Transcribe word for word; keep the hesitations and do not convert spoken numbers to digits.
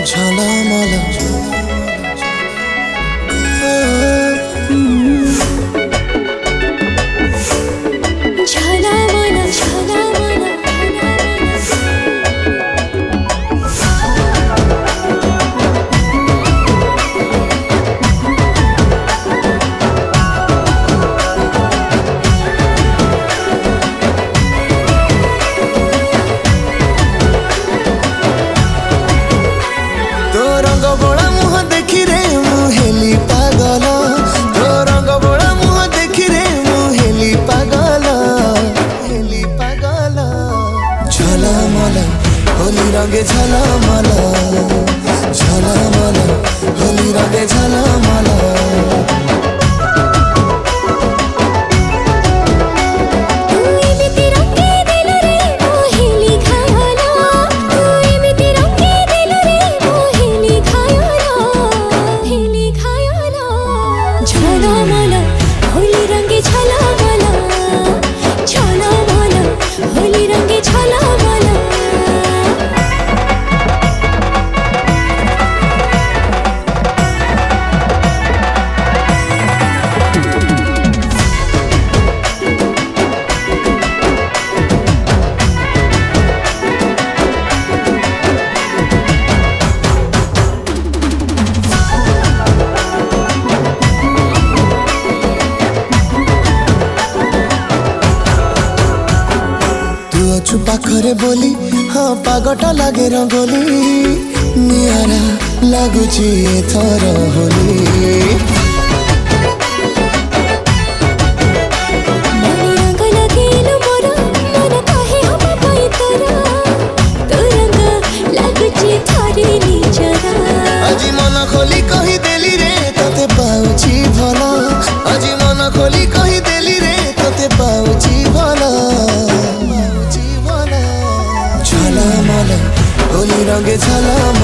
ঝলমল ঝলমল ঝলমল तो रंग बोला मुह देखी रे मुहेली पागल तो रंग बोला मुह देखी रे मुहेली पागल हेली पागल झलमल होली रंगे झलमल झलमल होली रंगे झलमल ঝলমল হোলি রঙে ঝলমল ঝলমল হোলি রঙে ঝলমল अछु पाखरे बोली हाँ पागटा लागे रंगोली नियारा लगुची एथर होली আজি मन खोली कही देली रे तते पाउची भला আজি मन खोली कही देली रे तते पाउची भला झलमल होली रंगे झलमल